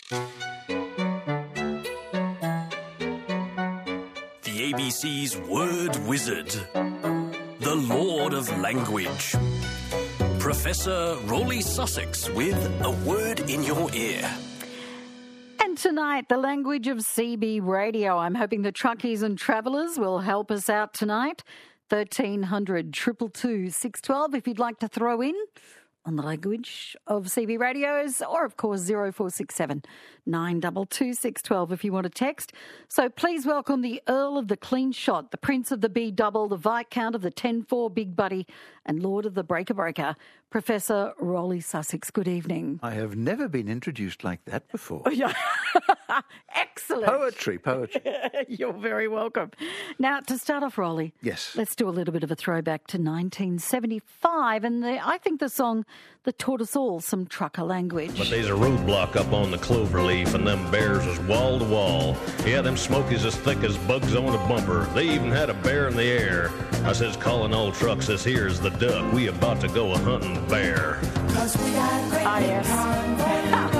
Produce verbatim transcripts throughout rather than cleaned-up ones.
The A B C's Word Wizard, the Lord of Language, Professor Rawley Sussex with a word in your ear. And tonight, the language of C B radio. I'm hoping the truckies and travellers will help us out tonight. thirteen hundred, two two two, six one two if you'd like to throw in on the language of C B radios, or of course zero four six seven, nine two two, six one two if you want to text. So please welcome the Earl of the Clean Shot, the Prince of the B Double, the Viscount of the ten four Big Buddy, and Lord of the Breaker Breaker, Professor Rawley Sussex. Good evening. I have never been introduced like that before. Yeah. Excellent. Poetry, poetry. You're very welcome. Now, to start off, Rawley, Yes. let's do a little bit of a throwback to nineteen seventy-five, and the, I think the song that taught us all some trucker language. But there's a roadblock up on the cloverleaf, and them bears is wall to wall. Yeah, them smokies as thick as bugs on a bumper. They even had a bear in the air. I says, calling all trucks, this here's the duck. We about to go a hunting bear. Ah, yes.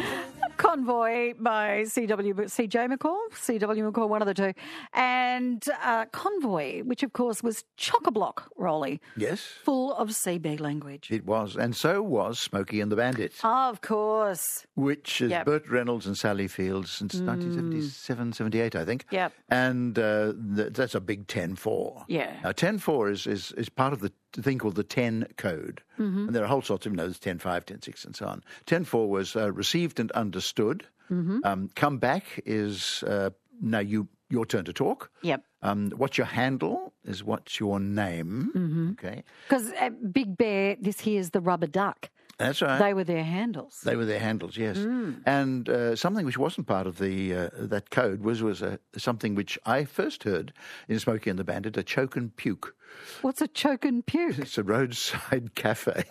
Convoy by C W C J McCall, C W McCall, one of the two, and uh, Convoy, which of course was chock-a-block, Rawley. Yes. Full of C B language. It was, and so was Smokey and the Bandit, Of course. which is Yep. Burt Reynolds and Sally Fields since nineteen seventy-seven, seventy-eight, I think. Yep. And uh, th- that's a big ten four. Yeah. Now, ten four is, is, is part of the thing called the ten code. Mm-hmm. And there are whole sorts of, you know, there's ten five, ten six, and so on. ten four was uh, received and understood. Mm-hmm. Um, come back is uh, now you your turn to talk. Yep. Um, what's your handle is what's your name. Mm-hmm. Okay. Because uh, Big Bear, this here's the rubber duck. That's right. They were their handles. They were their handles, yes. Mm. And uh, something which wasn't part of the uh, that code was was a, something which I first heard in Smokey and the Bandit, a choke and puke. What's a choke and puke? It's a roadside cafe.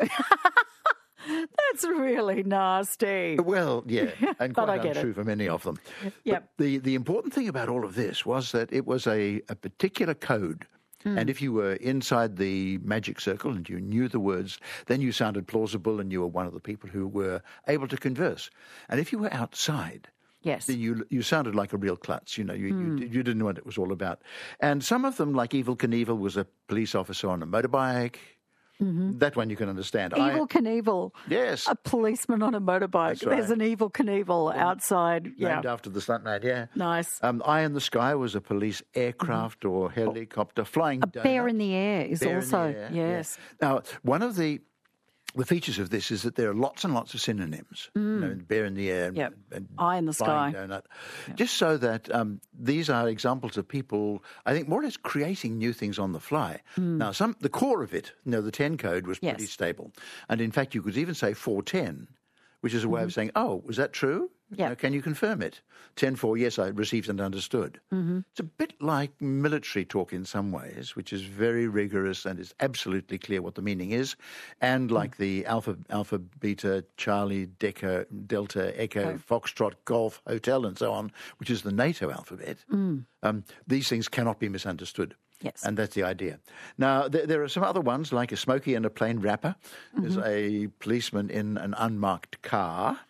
That's really nasty. Well, yeah, and But quite I get untrue it. for many of them. Yep. But the, the important thing about all of this was that it was a, a particular code. Hmm. And if you were inside the magic circle and you knew the words, then you sounded plausible and you were one of the people who were able to converse. And if you were outside, Yes. then you you sounded like a real klutz. You know, you, Hmm. you, you didn't know what it was all about. And some of them, like Evil Knievel, was a police officer on a motorbike. Mm-hmm. That one you can understand. Evil I, Knievel. Yes. A policeman on a motorbike. That's right. There's an Evil Knievel outside. Yeah. Named after the stuntman, yeah. Nice. Um, Eye in the Sky was a police aircraft Mm-hmm. or helicopter flying. A bear in the air is Bear in the also, air, yes. yeah. Now, one of the the features of this is that there are lots and lots of synonyms. You know, bear in the air, Mm. Yep. and Eye in the flying sky. donut. Just so that um, these are examples of people, I think, more or less creating new things on the fly. Now, some the core of it, you know, the ten code was pretty Mm. Yes. stable, and in fact, you could even say four ten, which is a way of saying, "Oh, was that true? Mm-hmm. Yeah. You know, can you confirm it?" ten four, yes, I received and understood. Mm-hmm. It's a bit like military talk in some ways, which is very rigorous and is absolutely clear what the meaning is, and like mm. the Alpha, Alpha, Beta, Charlie, Deca, Delta, Echo, oh. Foxtrot, Golf, Hotel, and so on, which is the NATO alphabet. Mm. Um, these things cannot be misunderstood. Yes. And that's the idea. Now, there, there are some other ones, like a Smokey and a Plain Rapper. Mm-hmm. There's a policeman in an unmarked car.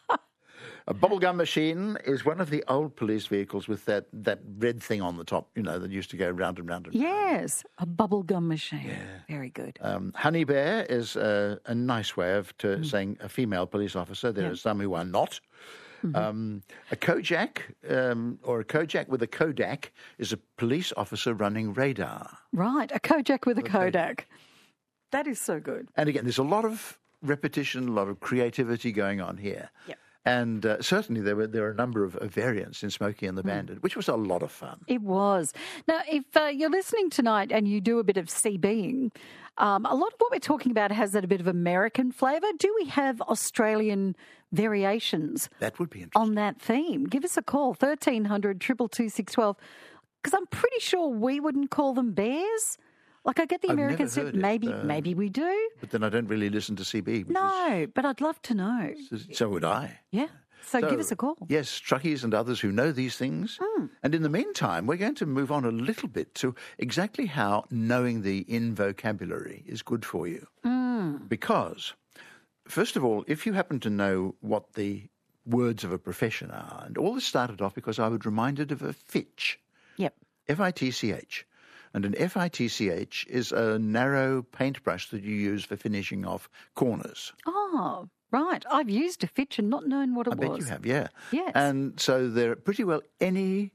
A bubblegum machine is one of the old police vehicles with that, that red thing on the top, you know, that used to go round and round and round. Yes, a bubblegum machine. Yeah. Very good. Um, honey bear is a, a nice way of to mm. saying a female police officer. There yeah. are some who are not. Mm-hmm. Um, a Kojak um, or a Kojak with a Kodak is a police officer running radar. Right, a Kojak with a Kodak. That is so good. And again, there's a lot of repetition, a lot of creativity going on here. Yep. And uh, certainly there were there are a number of, of variants in Smokey and the Bandit, mm. which was a lot of fun. It was. Now, if uh, you're listening tonight and you do a bit of CBing, um, a lot of what we're talking about has that a bit of American flavour. Do we have Australian variations? That would be interesting. On that theme. Give us a call, thirteen hundred, two two two, six one two, because I'm pretty sure we wouldn't call them bears. Like, I get the I've American never heard soup. Maybe, it, uh, maybe we do. But then I don't really listen to C B. No, but I'd love to know. Is, so would I. Yeah. So, So, give us a call. Yes, truckies and others who know these things. Mm. And in the meantime, we're going to move on a little bit to exactly how knowing the in vocabulary is good for you. Mm. Because, first of all, if you happen to know what the words of a profession are. And all this started off because I was reminded of a fitch. Yep. F I T C H. And an F I T C H is a narrow paintbrush that you use for finishing off corners. Oh, right. I've used a fitch and not known what it I was. bet you have, yeah. Yes. And so there pretty well any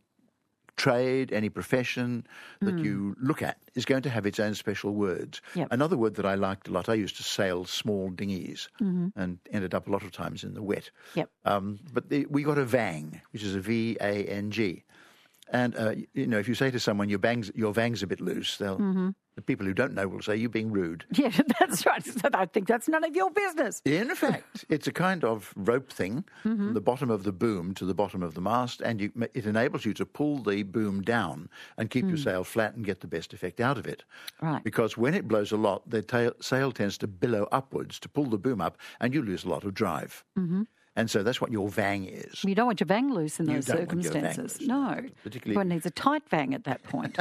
trade, any profession that mm. you look at is going to have its own special words. Yep. Another word that I liked a lot, I used to sail small dinghies mm-hmm. and ended up a lot of times in the wet. Yep. Um, but the, we got a vang, which is a V A N G. And, uh, you know, if you say to someone, your, bangs, your vang's a bit loose, they'll, mm-hmm. the people who don't know will say, you're being rude. Yeah, that's right. So I think that's none of your business. In fact, it's a kind of rope thing mm-hmm. from the bottom of the boom to the bottom of the mast, and you, it enables you to pull the boom down and keep mm. your sail flat and get the best effect out of it. Right. Because when it blows a lot, the tail, sail tends to billow upwards to pull the boom up, and you lose a lot of drive. Mm-hmm. And so that's what your vang is. You don't want your vang loose in you those don't circumstances. Want your vang loose, no. Particularly... One needs a tight vang at that point.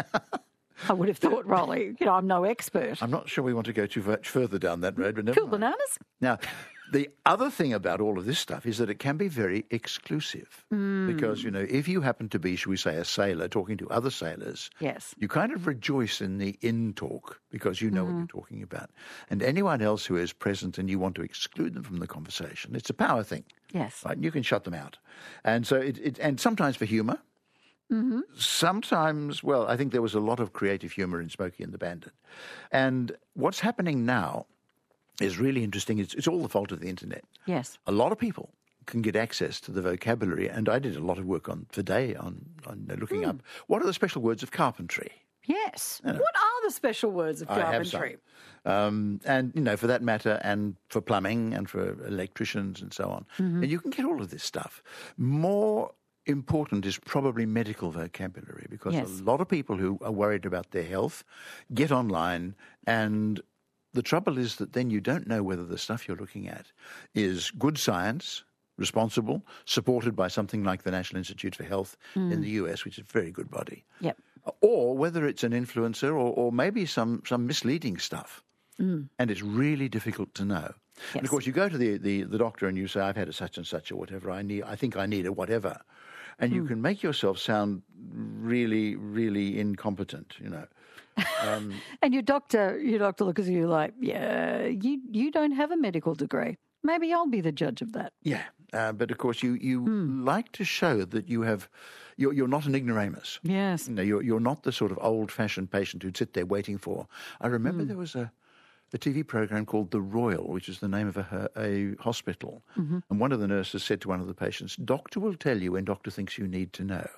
I would have thought, Rolly. You know, I'm no expert. I'm not sure we want to go too much further down that road, but never Cool mind. bananas. Now, the other thing about all of this stuff is that it can be very exclusive. Mm. Because, you know, if you happen to be, shall we say, a sailor talking to other sailors, yes. you kind of rejoice in the in talk because you know mm. what you're talking about. And anyone else who is present and you want to exclude them from the conversation, it's a power thing. Yes. Right? You can shut them out. And so it, it and sometimes for humour. Mm-hmm. Sometimes, well, I think there was a lot of creative humour in Smokey and the Bandit. And what's happening now is really interesting. It's, it's all the fault of the internet. Yes. A lot of people can get access to the vocabulary, and I did a lot of work on today on, on looking mm. up what are the special words of carpentry. Yes. You know, what are the special words of carpentry? I have some. Um, and, you know, for that matter, and for plumbing and for electricians and so on. Mm-hmm. And you can get all of this stuff. More important is probably medical vocabulary, because yes. a lot of people who are worried about their health get online, and the trouble is that then you don't know whether the stuff you're looking at is good science, responsible, supported by something like the National Institute for Health mm. in the U S, which is a very good body. Yep. Or whether it's an influencer or, or maybe some, some misleading stuff. Mm. And it's really difficult to know. Yes. And of course, you go to the, the, the doctor and you say, I've had a such and such or whatever, I need, I think I need a whatever. And mm. you can make yourself sound really, really incompetent, you know. Um, and your doctor, your doctor looks at you like, yeah, you, you don't have a medical degree. Maybe I'll be the judge of that. Yeah, uh, but of course you, you mm. like to show that you have, you're, you're not an ignoramus. Yes. You know, you're, you're not the sort of old-fashioned patient who'd sit there waiting for. I remember mm. there was a, a T V program called The Royal, which is the name of a, a hospital. Mm-hmm. And one of the nurses said to one of the patients, doctor will tell you when doctor thinks you need to know.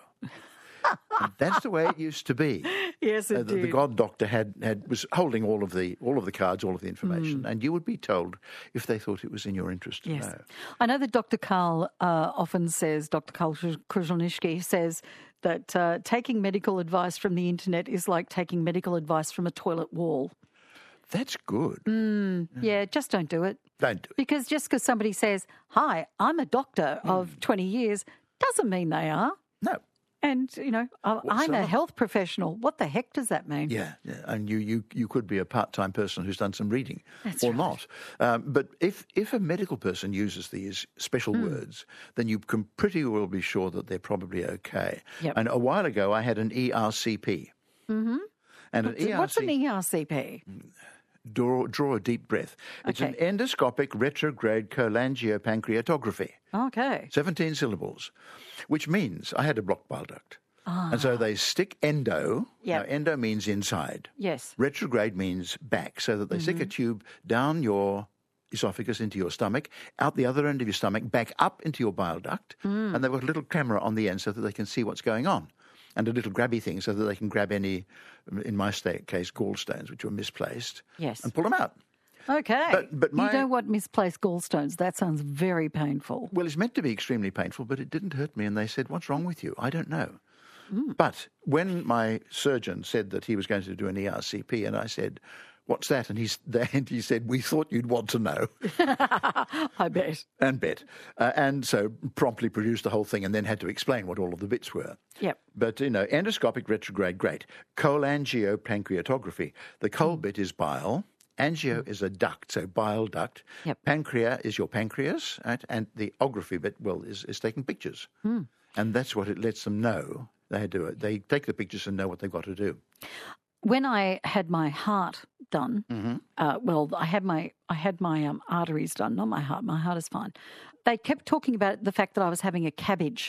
And that's the way it used to be. Yes, it uh, the, did. The God Doctor had, had was holding all of the all of the cards, all of the information, mm. and you would be told if they thought it was in your interest to yes. know. I know that Doctor Karl uh, often says, Doctor Karl Kruszelnicki says that uh, taking medical advice from the internet is like taking medical advice from a toilet wall. That's good. Mm, yeah, just don't do it. Don't do it. Because just because somebody says, hi, I'm a doctor mm. of twenty years, doesn't mean they are. No. And, you know, I'm a health professional. What the heck does that mean? Yeah, yeah. And you, you, you could be a part-time person who's done some reading. That's or right. not. Um, but if, if a medical person uses these special mm. words, then you can pretty well be sure that they're probably okay. Yep. And a while ago, I had an E R C P. Mm-hmm. And what's, an E R C P... what's an E R C P? Draw, draw a deep breath. It's okay. an endoscopic retrograde cholangiopancreatography. Okay. seventeen syllables, which means I had a blocked bile duct. Ah. And so they stick endo. Yep. Now, endo means inside. Yes. Retrograde means back, so that they mm-hmm. stick a tube down your esophagus into your stomach, out the other end of your stomach, back up into your bile duct, mm. and they've got a little camera on the end so that they can see what's going on, and a little grabby thing so that they can grab any, in my case, gallstones, which were misplaced, yes. and pull them out. Okay. But, but my, you don't want misplaced gallstones. That sounds very painful. Well, it's meant to be extremely painful, but it didn't hurt me, and they said, what's wrong with you? I don't know. Mm. But when my surgeon said that he was going to do an E R C P, and I said, what's that? And, he's, and he said, we thought you'd want to know. I bet. And bet. Uh, and so promptly produced the whole thing and then had to explain what all of the bits were. Yep. But, you know, endoscopic retrograde, great. Cholangiopancreatography. The col mm. bit is bile. Angio is a duct, so bile duct. Yep. Pancreas is your pancreas, right? And the ography bit, well, is, is taking pictures. Mm. And that's what it lets them know they do it. They take the pictures and know what they've got to do. When I had my heart done, Mm-hmm. uh, well, I had my I had my um, arteries done, not my heart. My heart is fine. They kept talking about the fact that I was having a cabbage.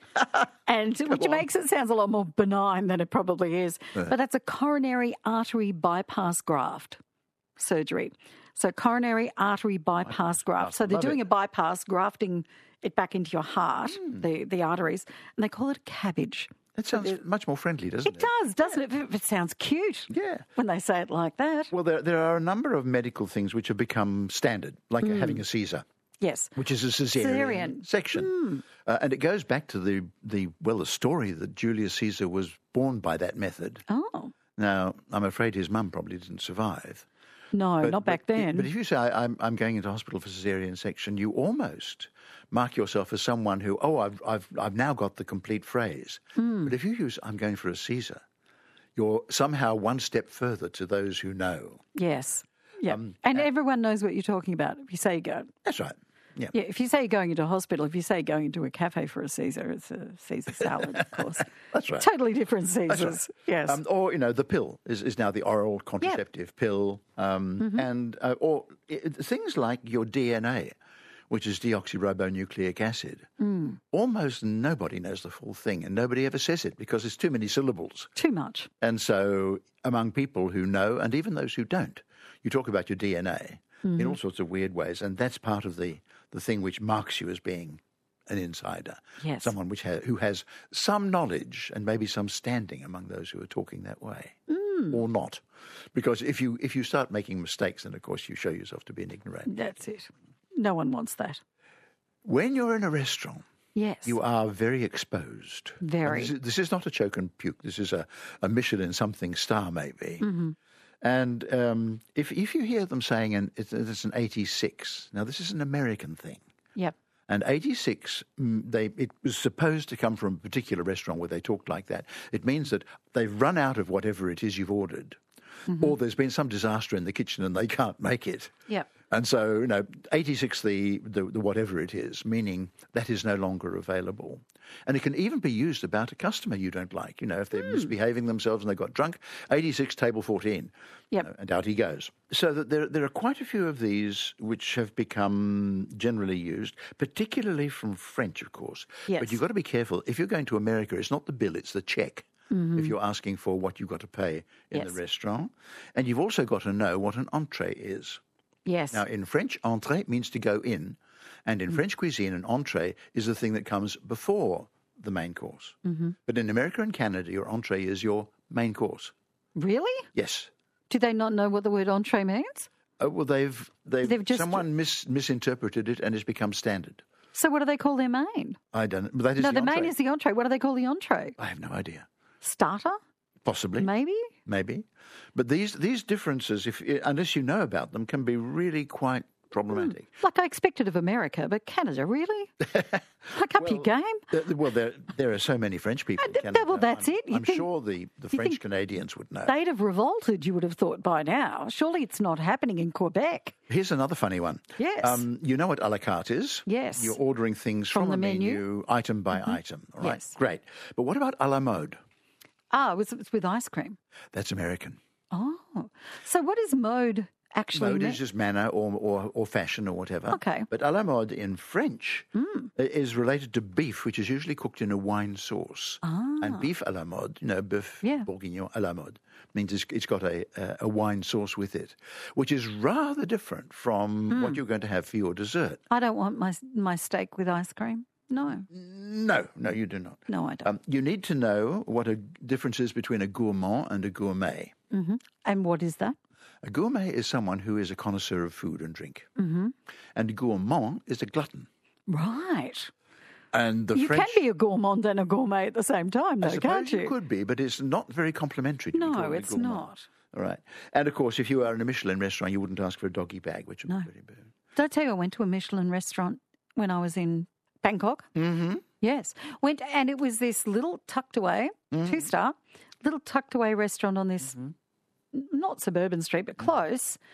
And which on. makes it sound a lot more benign than it probably is. But that's a coronary artery bypass graft surgery. So coronary artery bypass graft. So they're Love doing it. a bypass, grafting it back into your heart, Hmm. the, the arteries, and they call it a cabbage. It sounds much more friendly, doesn't it? It does, doesn't it? It sounds cute. Yeah. When they say it like that. Well, there, there are a number of medical things which have become standard, like having a Caesar, Yes. which is a cesarean, Caesarean. section. Uh, and it goes back to the, the, well, the story that Julius Caesar was born by that method. Oh, Now, I'm afraid his mum probably didn't survive. no, But- not back but- then. But if you say, I'm, I'm going into hospital for cesarean section, you almost mark yourself as someone who, oh, I've, I've, I've now got the complete phrase. Hmm. But if you use, I'm going for a Caesar, you're somehow one step further to those who know. Yes. Yeah. Um, and everyone knows what you're talking about. If you say you go, That's right. Yeah. yeah, if you say you're going into a hospital, if you say going into a cafe for a Caesar, it's a Caesar salad, of course. That's right. Totally different Caesars. That's right. Yes. Um, or, you know, the pill is, is now the oral contraceptive pill. Um, Mm-hmm. And uh, or it, things like your D N A, which is deoxyribonucleic acid. Mm. Almost nobody knows the full thing, and nobody ever says it because it's too many syllables. Too much. And so among people who know, and even those who don't, you talk about your D N A in all sorts of weird ways, and that's part of the, the thing which marks you as being an insider. Yes. Someone which ha- who has some knowledge and maybe some standing among those who are talking that way. Or not. Because if you if you start making mistakes, then of course you show yourself to be an ignorant. That's it. No one wants that. When you're in a restaurant, Yes. you are very exposed. Very. And This is, this is not a choke and puke. This is a, a Michelin something star, maybe. Mm-hmm. And um, if if you hear them saying an, it's, it's an eighty-six, now this is an American thing. Yep. And eighty-six, mm, they it was supposed to come from a particular restaurant where they talked like that. It means that they've run out of whatever it is you've ordered, or there's been some disaster in the kitchen and they can't make it. Yep. And so, you know, eighty-six, the, the, the whatever it is, meaning that is no longer available. And it can even be used about a customer you don't like. You know, if they're misbehaving themselves and they got drunk, eighty-six, table fourteen. Yep. You know, and out he goes. So that there, there are quite a few of these which have become generally used, particularly from French, of course. Yes. But you've got to be careful. If you're going to America, it's not the bill, it's the check. If you're asking for what you've got to pay in Yes. the restaurant. And you've also got to know what an entree is. Yes. Now, in French, entrée means to go in. And in French cuisine, an entree is the thing that comes before the main course. Mm-hmm. But in America and Canada, your entree is your main course. Really? Yes. Do they not know what the word entree means? Uh, well, they've, they've, They've just- someone mis, misinterpreted it and it's become standard. So what do they call their main? I don't know. That is No, the the main entree. is the entree. What do they call the entree? I have no idea. Starter? Possibly. Maybe? Maybe. But these these differences, if unless you know about them, can be really quite problematic. Like I expected of America, but Canada, really? Like up your game? Uh, well, there there are so many French people in th- Canada. well, that's I'm, it. You I'm think- sure the, the you French think Canadians would know. They'd have revolted, you would have thought, by now. Surely it's not happening in Quebec. Here's another funny one. Yes. Um, you know what a la carte is? Yes. You're ordering things From from, the a menu. menu, item by item. All right. Yes. Great. But what about a la mode? Ah, it was, it's with ice cream. That's American. Oh. So what is mode actually Mode mean? is just manner or, or, or fashion or whatever. Okay. But a la mode in French is related to beef, which is usually cooked in a wine sauce. Ah. And beef a la mode, you know, beef Yeah. bourguignon a la mode, means it's, it's got a, a, a wine sauce with it, which is rather different from Hmm. what you're going to have for your dessert. I don't want my my steak with ice cream. No. No, no, you do not. No, I don't. Um, you need to know what a difference is between a gourmand and a gourmet. hmm And what is that? A gourmet is someone who is a connoisseur of food and drink. Mm-hmm. And a gourmand is a glutton. Right. And the You French, can be a gourmand and a gourmet at the same time, I though, suppose can't you? could be, but it's not very complimentary to be No, called a it's gourmand. not. All right. And of course, if you are in a Michelin restaurant, you wouldn't ask for a doggy bag, which would No. be very bad. Did I tell you I went to a Michelin restaurant when I was in Bangkok? Mm-hmm. Yes. Went and it was this little tucked away, Mm. two star, little tucked away restaurant on this Mm-hmm. n- not suburban street, but close.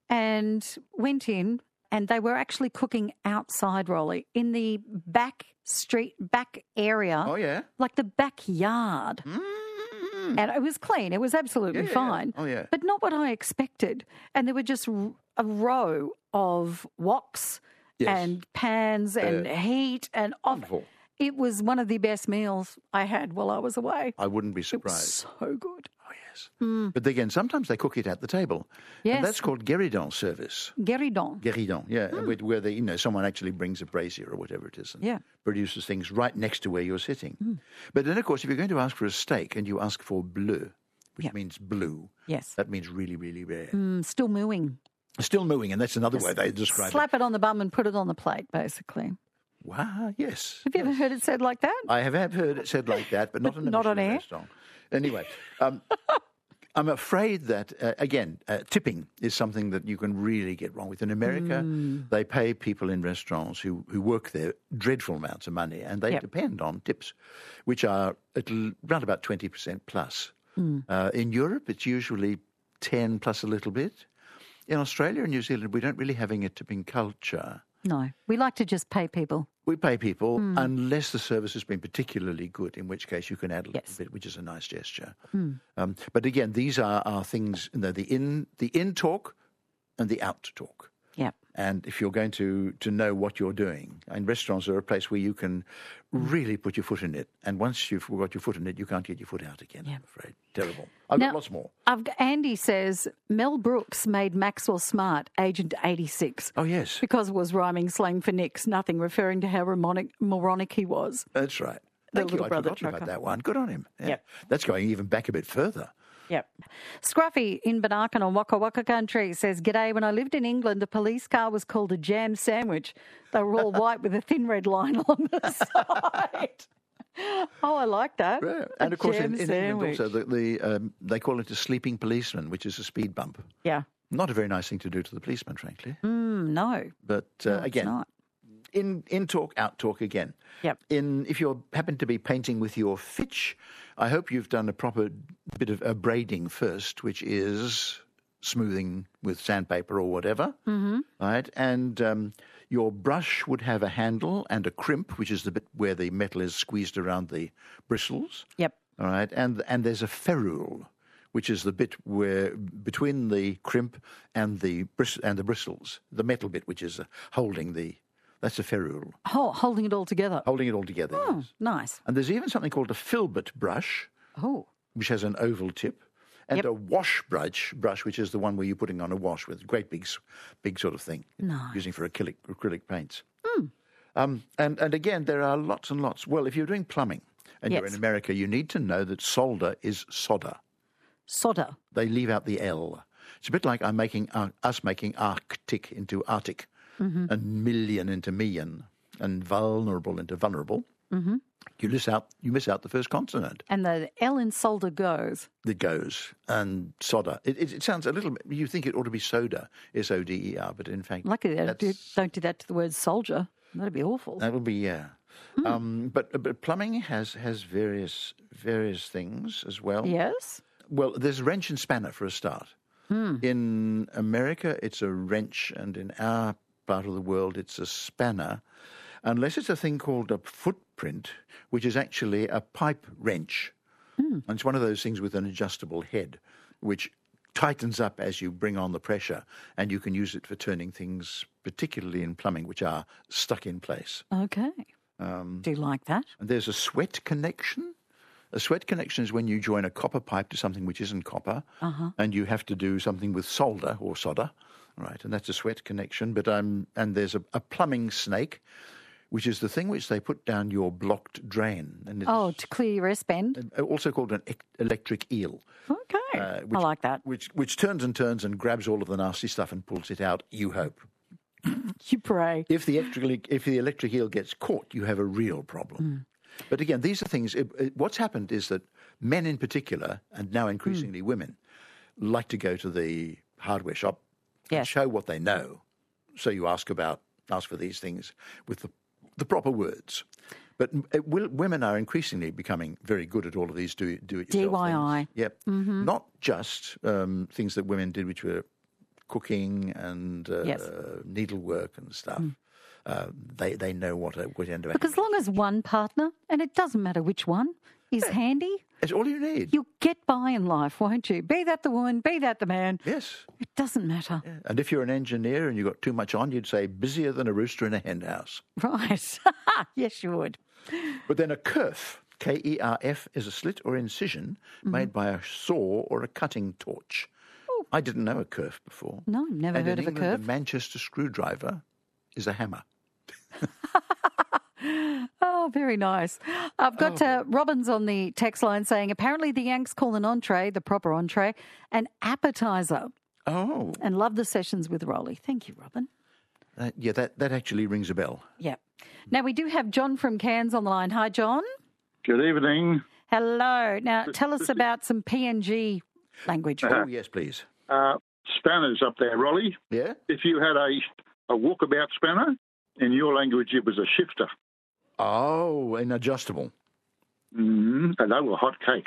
and went in, and they were actually cooking outside, Rolly, in the back street, back area. Oh, yeah? Like the backyard. Mm. And it was clean. It was absolutely Yeah, yeah, yeah. fine. Oh, yeah. But not what I expected. And there were just r- a row of woks Yes. and pans and Uh, heat and off. Wonderful. It was one of the best meals I had while I was away. I wouldn't be It was surprised. so good. Oh, yes. But again, sometimes they cook it at the table. Yes. And that's called guéridon service. Guéridon. Guéridon, yeah, where- where they, you know, someone actually brings a brazier or whatever it is and Yeah. produces things right next to where you're sitting. But then, of course, if you're going to ask for a steak and you ask for bleu, which Yeah. means blue, Yes. that means really, really rare. Mm, still mooing. Still mooing, and that's another way they describe Slap it on the bum and put it on the plate, basically. it. Wow, yes. Have you ever heard it said like that? I have have heard it said like that, but not in a Not on Michelin air? restaurant. Anyway, um, I'm afraid that, uh, again, uh, tipping is something that you can really get wrong with. In America, Mm. they pay people in restaurants who, who work there dreadful amounts of money, and they Yep. depend on tips, which are at l- around about twenty percent plus. Mm. Uh, in Europe, it's usually ten plus a little bit. In Australia and New Zealand, we don't really have a tipping culture. No. We like to just pay people. We pay people Hmm. unless the service has been particularly good, in which case you can add a little Yes. bit, which is a nice gesture. Hmm. Um, but again, these are, are things, you know, the in the in talk and the out talk. Yeah. And if you're going to, to know what you're doing, and restaurants are a place where you can really put your foot in it. And once you've got your foot in it, you can't get your foot out again, Yeah. I'm afraid. Terrible. I've Now- got lots more. I've, got- Andy says Mel Brooks made Maxwell Smart Agent eighty-six Oh, yes. because it was rhyming slang for Nix, nothing referring to how moronic, moronic he was. That's right. The Thank you. little I'd brother forgotten about trucker. that one. Good on him. Yeah. Yep. That's going even back a bit further. Yep. Scruffy in Banarkan on Waka Waka Country says, G'day, when I lived in England, a police car was called a jam sandwich. They were all white with a thin red line on the side. Oh, I like that. Yeah. A And of course, jam in, in sandwich. England also, the, the, um, they call it a sleeping policeman, which is a speed bump. Yeah. Not a very nice thing to do to the policeman, frankly. Mm, no. But uh, No, it's again, not. in in talk, out talk again. Yep. In if you happen to be painting with your fitch, I hope you've done a proper bit of uh, braiding first, which is smoothing with sandpaper or whatever. Mm-hmm. Right, and um, your brush would have a handle and a crimp, which is the bit where the metal is squeezed around the bristles. Yep. All right, and and there's a ferrule, which is the bit where between the crimp and the bris- and the bristles, the metal bit, which is uh, holding the that's a ferrule, Oh, holding it all together. holding it all together. Oh, yes. nice. And there's even something called a filbert brush, Oh, which has an oval tip, and Yep. a wash brush, brush, which is the one where you're putting on a wash with a great big, s- big sort of thing, Nice. using for acrylic acrylic paints. Um, and and again, there are lots and lots. Well, if you're doing plumbing and you're Yes. in America, you need to know that solder is solder. solder. They leave out the L. It's a bit like I'm making uh, us making Arctic into Arctic, and million into million, and vulnerable into vulnerable. Mm-hmm. You miss out. You miss out the first consonant. And the L in solder goes. That goes and soda. It, it, it sounds a little. bit- You think it ought to be soda, S O D E R, but in fact, Lucky they don't do, that's- don't do that to the word soldier. That'd be awful. that would be yeah. Um, but but plumbing has has various various things as well. Yes. Well, there's wrench and spanner for a start. In America, it's a wrench, and in our part of the world, it's a spanner, unless it's a thing called a footprint, which is actually a pipe wrench. And it's one of those things with an adjustable head, which tightens up as you bring on the pressure, and you can use it for turning things, particularly in plumbing, which are stuck in place. Okay. Um, Do you like that? And there's a sweat connection. A sweat connection is when you join a copper pipe to something which isn't copper, and you have to do something with solder or solder, right? And that's a sweat connection. But um, and there's a, a plumbing snake, which is the thing which they put down your blocked drain, and it's Oh, to clear your S-bend. also called an ec- electric eel, Okay. uh, I like that. which which turns and turns and grabs all of the nasty stuff and pulls it out. You hope. You pray. If the electric if the electric eel gets caught, you have a real problem. But again, these are things. It, it, what's happened is that men, in particular, and now increasingly women, like to go to the hardware shop and Yes. show what they know. So you ask about ask for these things with the the proper words. But it will, women are increasingly becoming very good at all of these do do it yourself D I Y. things. Yep, not just um, things that women did, which were cooking and uh, Yes. needlework and stuff. Uh, they they know what a what end of Look, as long as one partner, and it doesn't matter which one, is handy, it's all you need. you'll get by in life, won't you? Be that the woman, be that the man. Yes. It doesn't matter. Yeah. And if you're an engineer and you've got too much on, you'd say busier than a rooster in a hen house. Right. Yes, you would. But then a kerf, K E R F, is a slit or incision made by a saw or a cutting torch. I didn't know a kerf before. No, never and heard in of a England, kerf. the Manchester screwdriver is a hammer. Oh, very nice. I've got uh, Robin's on the text line saying apparently the Yanks call an entree, the proper entree, an appetizer. Oh. And love the sessions with Rolly. Thank you, Robin. Uh, yeah, that, that actually rings a bell. Yeah. Now, we do have John from Cairns on the line. Hi, John. Good evening. Hello. Now, tell us about some P N G language. Oh, yes, please. Uh, spanners up there, Rolly. Yeah? If you had a, a walkabout spanner, in your language it was a shifter. Oh, an adjustable. Mm, and they were hot cakes.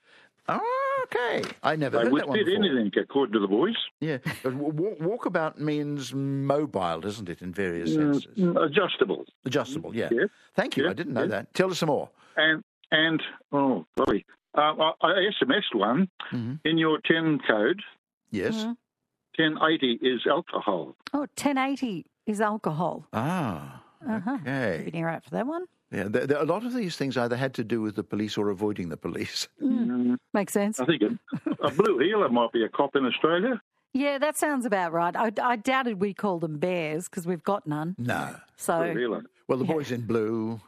Oh, okay. I never They heard would that one fit before. anything, according to the boys. Yeah, but w- walkabout means mobile, doesn't it, in various Mm, senses? mm, adjustable. Adjustable, yeah. Yeah. Thank you. Yeah, I didn't know yeah. that. Tell us some more. And, and oh, golly. Uh, I, I S M S'd one. Mm-hmm. In your ten code, Yes. Mm-hmm. ten eighty is alcohol. Oh, ten eighty is alcohol. Ah, Uh-huh. okay. Been here out for that one. Yeah, there, there, a lot of these things either had to do with the police or avoiding the police. Mm, Makes sense. I think a, a blue heeler might be a cop in Australia. Yeah, that sounds about right. I, I doubted we called them bears because we've got none. No. So, Blue heeler. Well, the Yeah. boys in blue.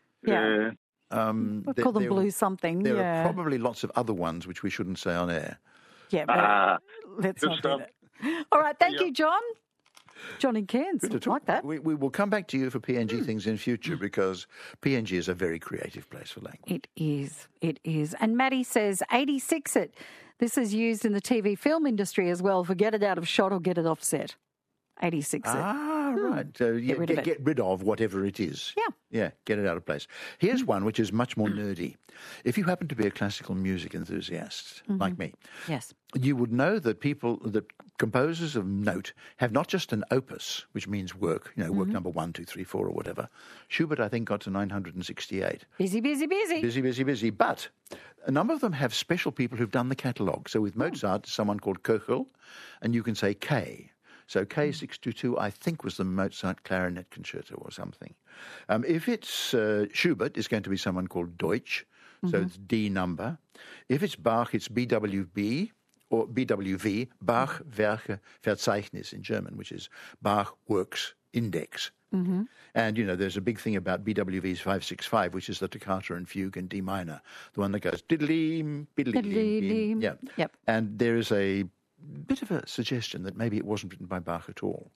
yeah, Um, we'll there- call them there- blue something. There yeah. are probably lots of other ones which we shouldn't say on air. Yeah, but Ah, let's good not stuff. do that. All right, thank Yeah. you, John. John in Cairns, Good to talk. like that. We, we will come back to you for P N G things in future because P N G is a very creative place for language. It is, it is. And Maddie says, eighty-six it. This is used in the T V film industry as well for get it out of shot or get it offset. eighty-six it. Ah, right. So yeah, rid get, of it. get rid of whatever it is. Yeah. Yeah, get it out of place. Here's one which is much more nerdy. If you happen to be a classical music enthusiast like me, Yes. you would know that people, that composers of note have not just an opus, which means work, you know, work number one, two, three, four, or whatever. Schubert, I think, got to nine hundred sixty-eight. Busy, busy, busy. Busy, busy, busy. But a number of them have special people who've done the catalogue. So with Mozart, someone called Köchel, and you can say K. So K six two two, I think, was the Mozart clarinet concerto or something. Um, if it's uh, Schubert, it's going to be someone called Deutsch, so it's D number. If it's Bach, it's B W B or B W V, Bach Werke Verzeichnis in German, which is Bach Works Index. Mm-hmm. And, you know, there's a big thing about B W V's five six five, which is the toccata and fugue in D minor, the one that goes diddly, biddly, Diddly-lee. yeah. Yep. And there is a bit of a suggestion that maybe it wasn't written by Bach at all.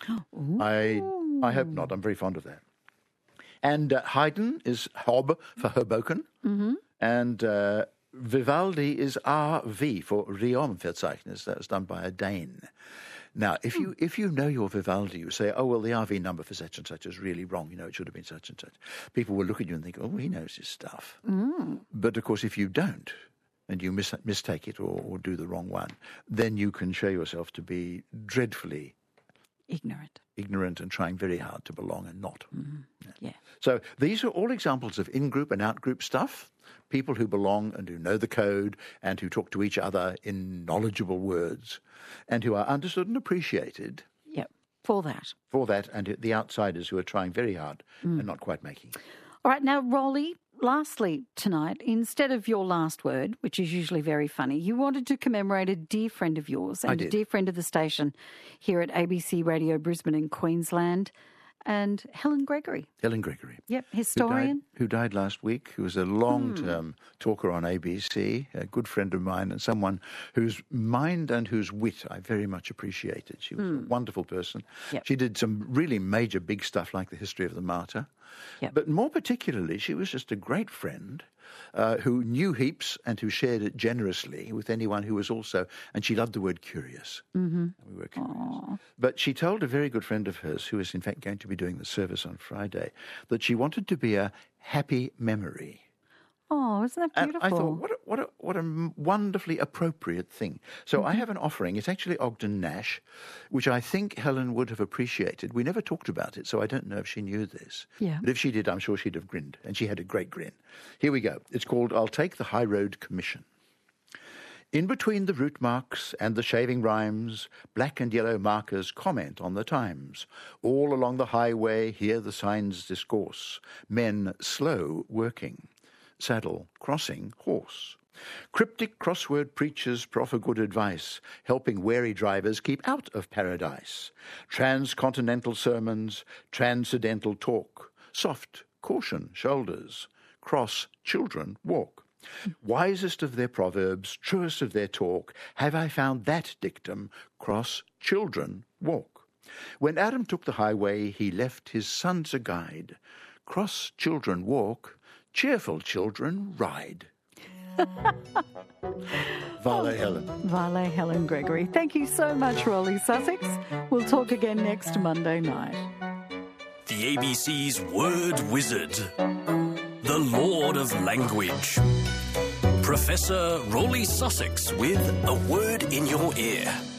I I hope not. I'm very fond of that. And uh, Haydn is Hob for Hoboken. Mm-hmm. And uh, Vivaldi is R V for Riom-Verzeichnis. That was done by a Dane. Now, if you if you know your Vivaldi, you say, oh, well, the R V number for such and such is really wrong. You know, it should have been such and such. People will look at you and think, oh, he knows his stuff. Mm. But, of course, if you don't, and you mis- mistake it or, or do the wrong one, then you can show yourself to be dreadfully Ignorant. ignorant and trying very hard to belong and not. Yeah. So these are all examples of in-group and out-group stuff, people who belong and who know the code and who talk to each other in knowledgeable words and who are understood and appreciated Yep. For that. for that, and the outsiders who are trying very hard and not quite making it. All right, now, Rolly, lastly tonight, instead of your last word, which is usually very funny, you wanted to commemorate a dear friend of yours and a did. dear friend of the station here at A B C Radio Brisbane in Queensland, and Helen Gregory. Helen Gregory. Yep, Who died, historian. who died last week, who was a long-term talker on A B C, a good friend of mine, and someone whose mind and whose wit I very much appreciated. She was a wonderful person. Yep. She did some really major big stuff like the history of the martyr. Yep. But more particularly, she was just a great friend uh, who knew heaps and who shared it generously with anyone who was also, and she loved the word curious. Mm-hmm. We were curious. But she told a very good friend of hers, who is in fact going to be doing the service on Friday, that she wanted to be a happy memory. Oh, isn't that And beautiful? I thought, what a, what a, what a wonderfully appropriate thing. So mm-hmm. I have an offering. It's actually Ogden Nash, which I think Helen would have appreciated. We never talked about it, so I don't know if she knew this. Yeah. But if she did, I'm sure she'd have grinned, and she had a great grin. Here we go. It's called I'll Take the High Road Commission. In between the route marks and the shaving rhymes, black and yellow markers comment on the times. All along the highway hear the signs discourse. Men slow working. Saddle crossing horse. Cryptic crossword preachers proffer good advice, helping wary drivers keep out of paradise. Transcontinental sermons, transcendental talk. Soft caution shoulders. Cross children walk. Wisest of their proverbs, truest of their talk, have I found that dictum, cross children walk. When Adam took the highway, he left his sons a guide. Cross children walk, cheerful children ride. Vale Helen. Vale Helen Gregory. Thank you so much, Rolly Sussex. We'll talk again next Monday night. The A B C's Word Wizard. The Lord of Language. Professor Rolly Sussex with a word in your ear.